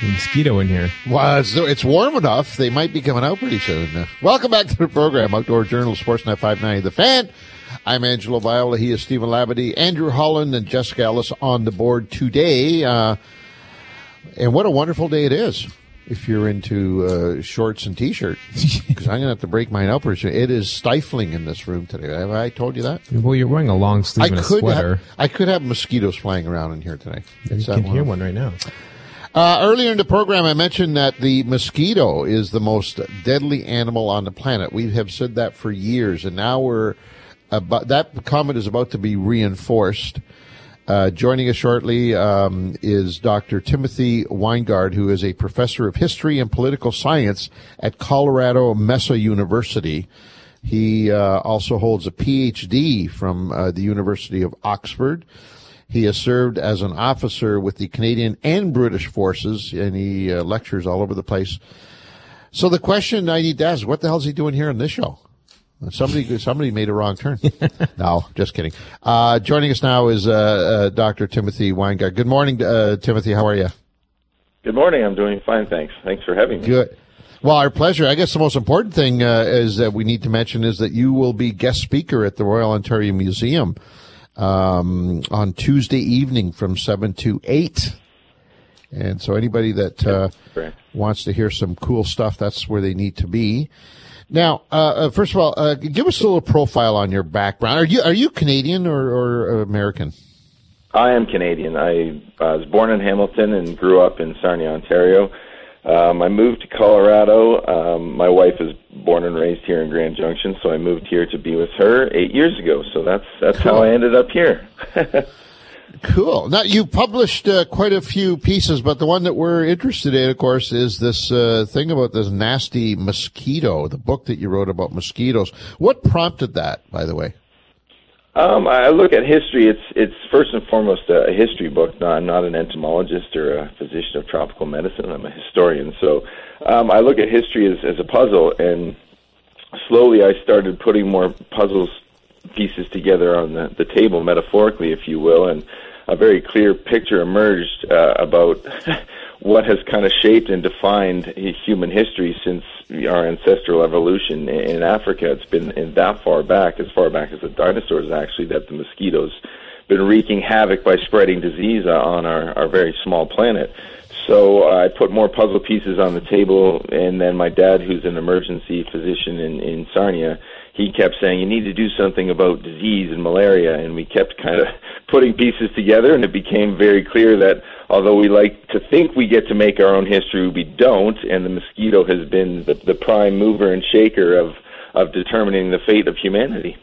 A mosquito in here. Well, it's warm enough. They might be coming out pretty soon. Welcome back to the program, Outdoor Journal, Sportsnet 590 The Fan. I'm Angelo Viola. He is Stephen Labadie, Andrew Holland, and Jessica Ellis on the board today. And what a wonderful day it is if you're into shorts and T-shirt, because I'm going to have to break mine up. It is stifling in this room today. Have I told you that? Well, you're wearing a long sleeve and a sweater. I could have mosquitoes flying around in here today. You can hear one right now. Earlier in the program, I mentioned that the mosquito is the most deadly animal on the planet. We have said that for years, and now that comment is about to be reinforced. Joining us shortly is Dr. Timothy Weingard, who is a professor of history and political science at Colorado Mesa University. He also holds a PhD from the University of Oxford. He has served as an officer with the Canadian and British forces, and he lectures all over the place. So the question I need to ask is, what the hell is he doing here on this show? Somebody made a wrong turn. No, just kidding. Joining us now is Dr. Timothy Weingard. Good morning, Timothy. How are you? Good morning. I'm doing fine, thanks. Thanks for having me. Good. Well, our pleasure. I guess the most important thing is that we need to mention is that you will be guest speaker at the Royal Ontario Museum on Tuesday evening from 7 to 8. And so anybody that wants to hear some cool stuff, that's where they need to be. Now, first of all, give us a little profile on your background. Are you Canadian or American? I am Canadian. I was born in Hamilton and grew up in Sarnia, Ontario. I moved to Colorado. My wife is born and raised here in Grand Junction, so I moved here to be with her 8 years ago. So that's cool. How I ended up here. Cool. Now, you published quite a few pieces, but the one that we're interested in, of course, is this thing about this nasty mosquito, the book that you wrote about mosquitoes. What prompted that, by the way? I look at history. It's first and foremost a history book. No, I'm not an entomologist or a physician of tropical medicine. I'm a historian. So I look at history as a puzzle, and slowly I started putting more pieces together on the table, metaphorically, if you will, and a very clear picture emerged about what has kind of shaped and defined human history since our ancestral evolution in Africa. It's been that far back as the dinosaurs, actually, that the mosquitoes been wreaking havoc by spreading disease on our very small planet. So I put more puzzle pieces on the table, and then my dad, who's an emergency physician in Sarnia, he kept saying, you need to do something about disease and malaria, and we kept kind of putting pieces together, and it became very clear that although we like to think we get to make our own history, we don't, and the mosquito has been the prime mover and shaker of determining the fate of humanity.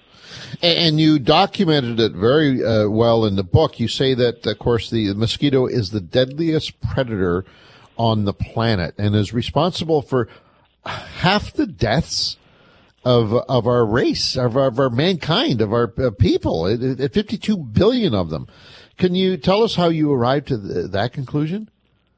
And you documented it very well in the book. You say that, of course, the mosquito is the deadliest predator on the planet and is responsible for half the deaths of our race, of our mankind, of our people, 52 billion of them. Can you tell us how you arrived to that conclusion?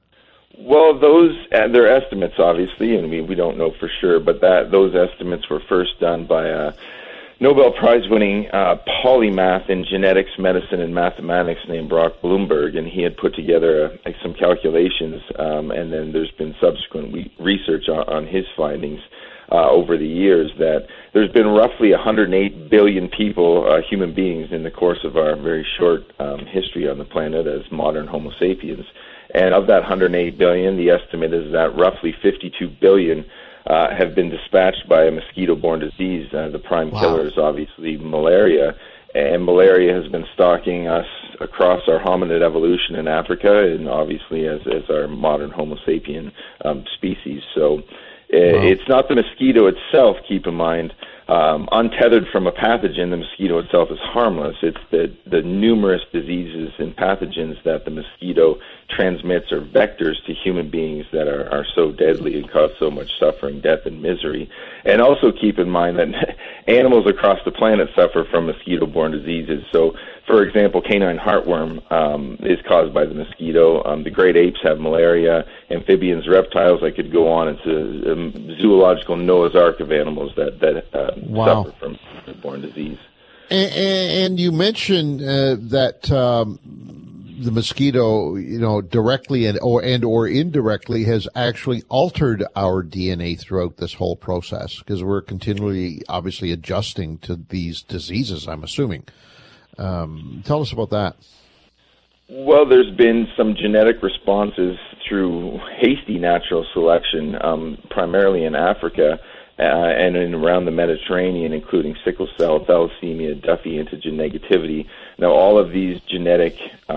Well, they're estimates, obviously, and we don't know for sure, but those estimates were first done by a Nobel Prize-winning polymath in genetics, medicine, and mathematics named Brock Bloomberg, and he had put together some calculations, and then there's been subsequent research on his findings over the years that there's been roughly 108 billion people, human beings, in the course of our very short history on the planet as modern Homo sapiens. And of that 108 billion, the estimate is that roughly 52 billion have been dispatched by a mosquito-borne disease. The prime killer is obviously malaria, and malaria has been stalking us across our hominid evolution in Africa, and obviously as our modern Homo sapien species. So it's not the mosquito itself, keep in mind. Untethered from a pathogen, the mosquito itself is harmless. It's the numerous diseases and pathogens that the mosquito transmits or vectors to human beings that are so deadly and cause so much suffering, death, and misery. And also keep in mind that animals across the planet suffer from mosquito-borne diseases. So, for example, canine heartworm is caused by the mosquito. The great apes have malaria. Amphibians, reptiles, I could go on. It's a zoological Noah's Ark of animals that suffer from mosquito-borne disease. And you mentioned that the mosquito, directly or indirectly has actually altered our DNA throughout this whole process, because we're continually, obviously, adjusting to these diseases, I'm assuming. Tell us about that. Well, there's been some genetic responses through hasty natural selection, primarily in Africa and in around the Mediterranean, including sickle cell, thalassemia, Duffy antigen negativity. Now, all of these genetic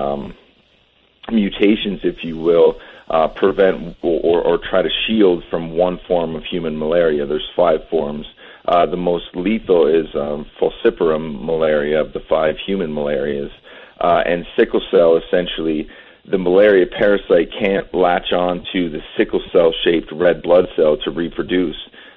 mutations, if you will, prevent or try to shield from one form of human malaria. There's 5 forms. The most lethal is falciparum malaria of the 5 human malarias. And sickle cell, essentially, the malaria parasite can't latch on to the sickle cell-shaped red blood cell to reproduce.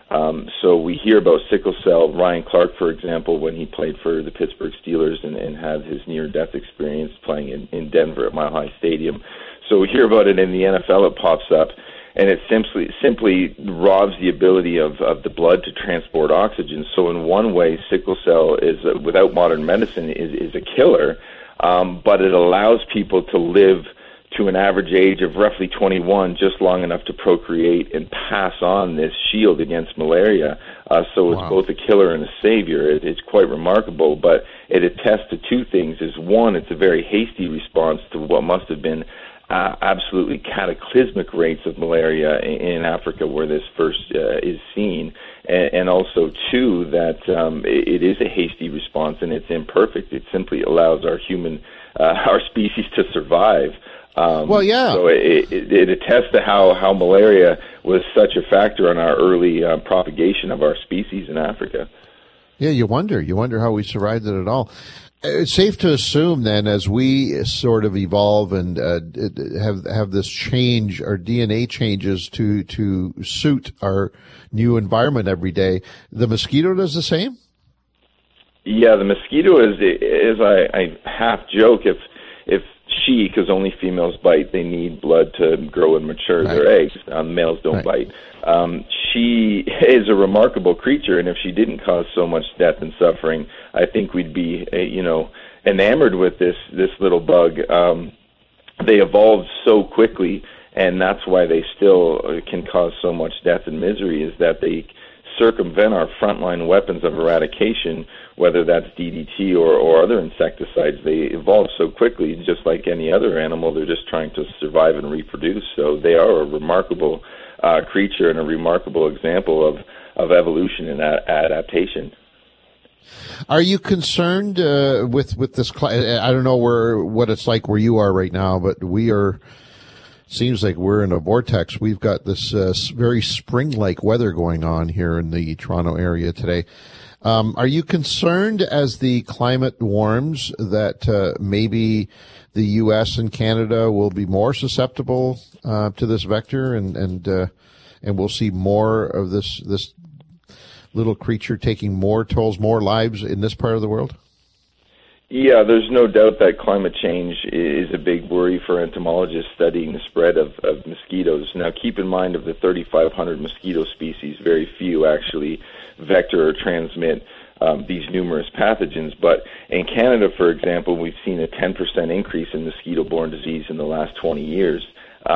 So we hear about sickle cell. Ryan Clark, for example, when he played for the Pittsburgh Steelers and had his near-death experience playing in Denver at Mile High Stadium. So we hear about it in the NFL, it pops up, and it simply robs the ability of the blood to transport oxygen. So in one way, sickle cell is, without modern medicine, is a killer, but it allows people to live to an average age of roughly 21, just long enough to procreate and pass on this shield against malaria. So it's both a killer and a savior. It's quite remarkable, but it attests to 2 things. Is one, it's a very hasty response to what must have been absolutely cataclysmic rates of malaria in Africa where this first is seen. And also, 2, that it is a hasty response and it's imperfect. It simply allows our species to survive. Well, yeah. So it attests to how malaria was such a factor in our early propagation of our species in Africa. Yeah, you wonder how we survived it at all. It's safe to assume then, as we sort of evolve and have this change, our DNA changes to suit our new environment every day, the mosquito does the same? Yeah, the mosquito is I half joke, if she, because only females bite, they need blood to grow and mature their eggs. Males don't bite. She is a remarkable creature, and if she didn't cause so much death and suffering, I think we'd be, enamored with this little bug. They evolved so quickly, and that's why they still can cause so much death and misery, is that they circumvent our frontline weapons of eradication, whether that's DDT or other insecticides. They evolve so quickly, just like any other animal. They're just trying to survive and reproduce. So they are a remarkable creature and a remarkable example of evolution and adaptation. Are you concerned with this? I don't know what it's like where you are right now, but we are. Seems like we're in a vortex. We've got this very spring-like weather going on here in the Toronto area today. Are you concerned as the climate warms that maybe the U.S. and Canada will be more susceptible to this vector, and we'll see more of this little creature taking more tolls, more lives in this part of the world? Yeah, there's no doubt that climate change is a big worry for entomologists studying the spread of mosquitoes. Now, keep in mind, of the 3,500 mosquito species, very few actually vector or transmit these numerous pathogens. But in Canada, for example, we've seen a 10% increase in mosquito-borne disease in the last 20 years.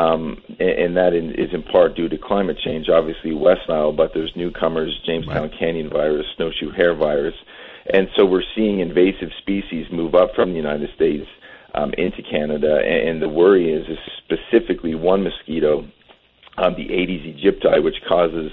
And that is in part due to climate change, obviously West Nile, but there's newcomers, Jamestown Canyon virus, snowshoe hare virus. And so we're seeing invasive species move up from the United States into Canada. And the worry is specifically one mosquito, the Aedes aegypti, which causes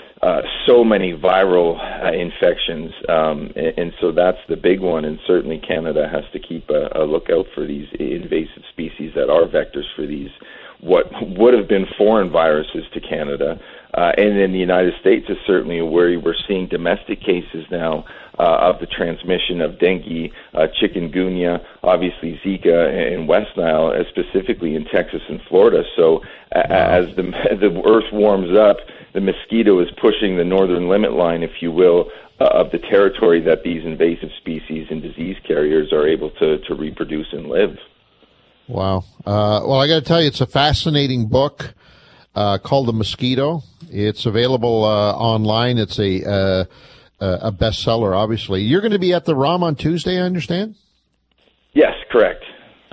so many viral infections. And so that's the big one. And certainly Canada has to keep a lookout for these invasive species that are vectors for these, what would have been foreign viruses to Canada. And in the United States is certainly a worry. We're seeing domestic cases now of the transmission of dengue, chikungunya, obviously Zika, and West Nile, specifically in Texas and Florida. So as the earth warms up, the mosquito is pushing the northern limit line, if you will, of the territory that these invasive species and disease carriers are able to reproduce and live. Wow. Well, I got to tell you, it's a fascinating book called The Mosquito. It's available online. It's a bestseller, obviously. You're going to be at the ROM on Tuesday, I understand? Yes, correct.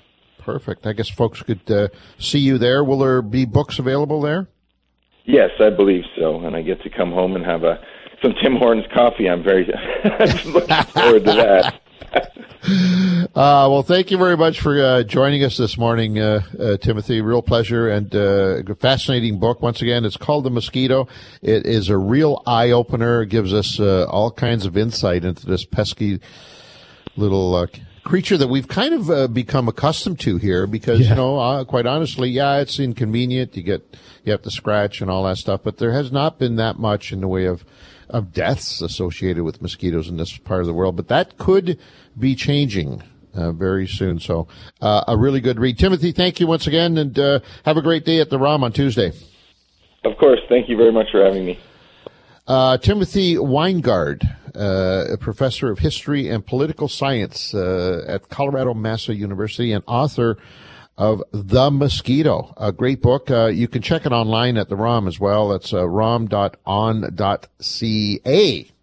perfect. I guess folks could see you there. Will there be books available there? Yes, I believe so. And I get to come home and have some Tim Hortons coffee. I'm very looking forward to that. Well, thank you very much for joining us this morning, Timothy. Real pleasure, and a fascinating book. Once again, it's called The Mosquito. It is a real eye-opener. It gives us all kinds of insight into this pesky little creature that we've kind of become accustomed to here because, you know, quite honestly, it's inconvenient. You have to scratch and all that stuff, but there has not been that much in the way of deaths associated with mosquitoes in this part of the world, but that could be changing very soon. So a really good read. Timothy, thank you once again, and have a great day at the ROM on Tuesday. Of course. Thank you very much for having me. Timothy Weingard, a professor of history and political science at Colorado Massa University and author of The Mosquito, a great book. You can check it online at the ROM as well. It's rom.on.ca.